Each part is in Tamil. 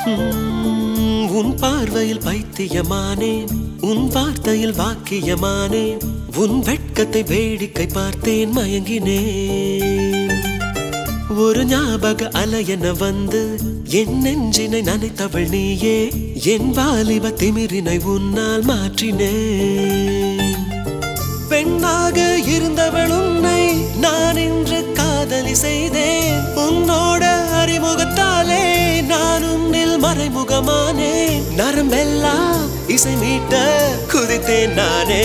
உன் பார்வையில் பைத்தியமானேன், உன் வார்த்தையில் வாக்கியமானேன், உன் வெட்கத்தை வேடிக்கை பார்த்தேன் மயங்கினேன். ஒரு ஞாபக அலையென வந்து என் நெஞ்சினை நனைத்தவள் நீயே, என் வாலிப திமிரினை உன்னால் மாற்றினேன். பெண்ணாக இருந்தவள் உன்னை நான் இன்று காதலி செய்தேன். உன்னோட அறிமுகத்தாலே நான் உன்னில் மறைமுகமானேன். நரம்பெல்லாம் இசை மீட்ட குதித்தேன் நானே.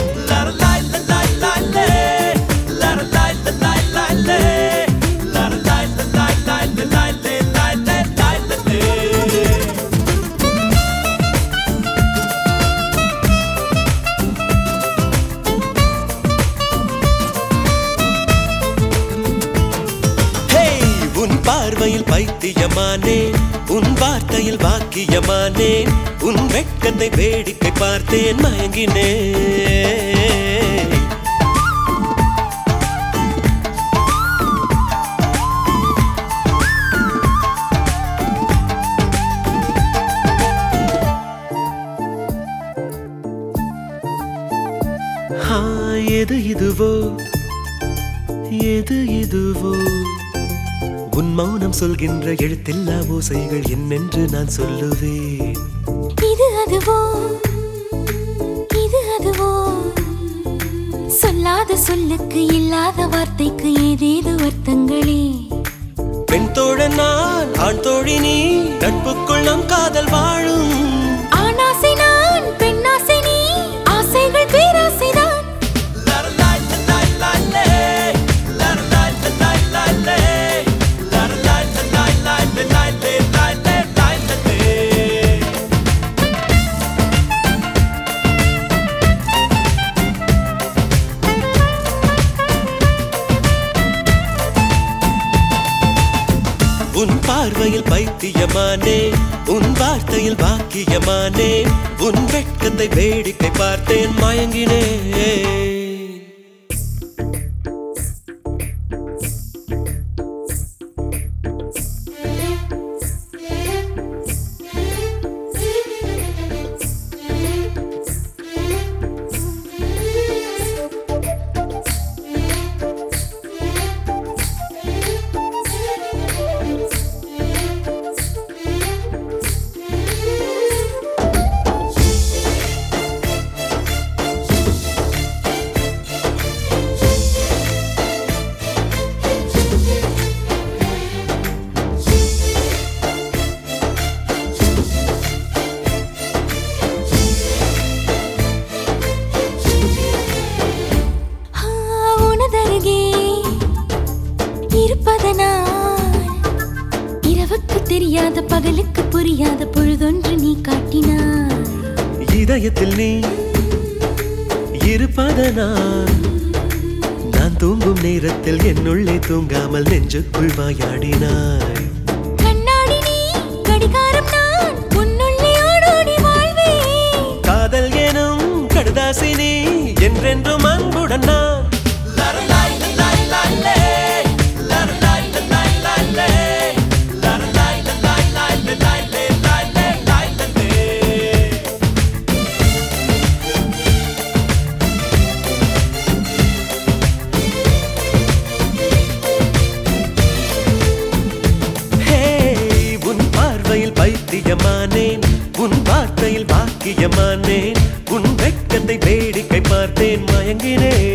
பார்வையில் பைத்தியமானேன், உன் வார்த்தையில் வாக்கியமானேன், உன் வெட்கத்தை வேடிக்கை பார்த்தேன் மயங்கினேன். எது இதுவோ எது இதுவோ, உன் மௌனம் சொல்கின்ற எழுத்தில்லா ஓசைகள் என்னென்று நான் சொல்லுவேன். இது அதுவோ இது அதுவோ, சொல்லாத சொல்லுக்கு இல்லாத வார்த்தைக்கு ஏதேது அர்த்தங்களே. பெண் தோழன் நான், ஆண் தோழி நீ, நட்புக்குள் நம் காதல் வாழும். ஆணாசை நான், பெண்ணாசை நீ, ஆசைகள் பேராசைதான். உன் பார்வையில் பைத்தியமானேன், உன் வார்த்தையில் வாக்கியமானேன், உன் வெட்கத்தை வேடிக்கை பார்த்தேன் மயங்கினேன். இரவுக்கு தெரியாத பகலுக்கு புரியாத பொழுதொன்று நீ காட்டினாய். இதயத்தில் நீ இருப்பதனால் நான் தூங்கும் நேரத்தில் என்னுள்ளே தூங்காமல் நெஞ்சுக்குள் வாயாடினாய். கண்ணாடி நீ, கடிகாரம் நான், உன்னுள்ளே ஓடோடி வாழ்வேன். காதல் எனும் கடுதாசி நீ, என்றென்றும் அன்புடன் நான். பைத்தியமானேன், உன் வார்த்தையில் வாக்கியமானேன், உன் வெட்கத்தை வேடிக்கை பார்த்தேன் மயங்கினேன்.